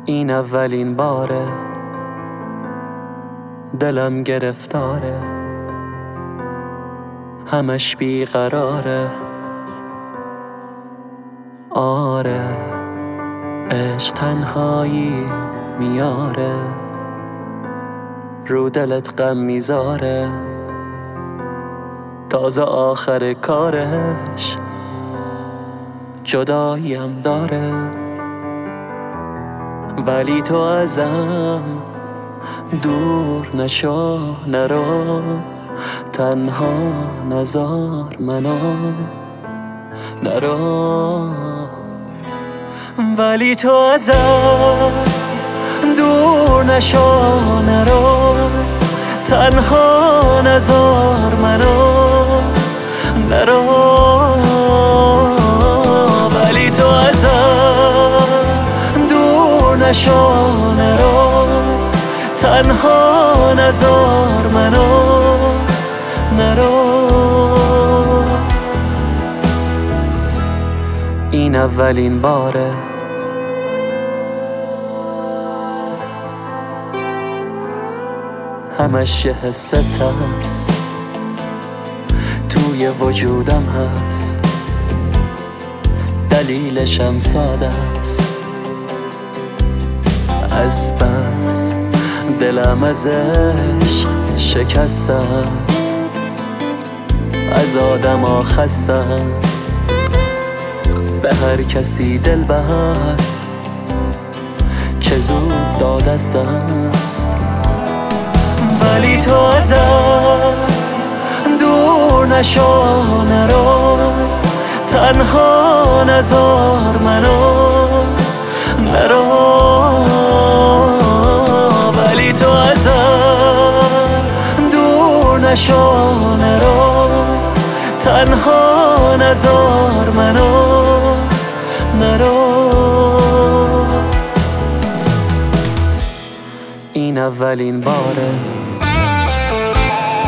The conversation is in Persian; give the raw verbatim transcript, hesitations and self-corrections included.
این اولین باره دلم گرفتاره، همش بیقراره. آره عشق تنهایی میاره، رو دلت غم میذاره. تازه آخر کارش جداییم داره، ولی تو ازم دور نشو، نرو تنها نزار منو، نرو. ولی تو ازم دور نشو، نرو تنها نزار منو، نرو. ولی تو ازم دور نشو، نرو تنها نزار منو، نرو. این اولین باره همش یه حس ترس توی وجودم هست، دلیلشم ساده است. از بس دلم از عشق شکسته است، از آدم ها خسته است، به هر کسی دل بست که زود داد از دست. ولی تو ازم دور نشو، نرو تنها نزار منو، نرو. ولی تو ازم دور نشو، نرو تنها نزار منو، نرو. این اولین باره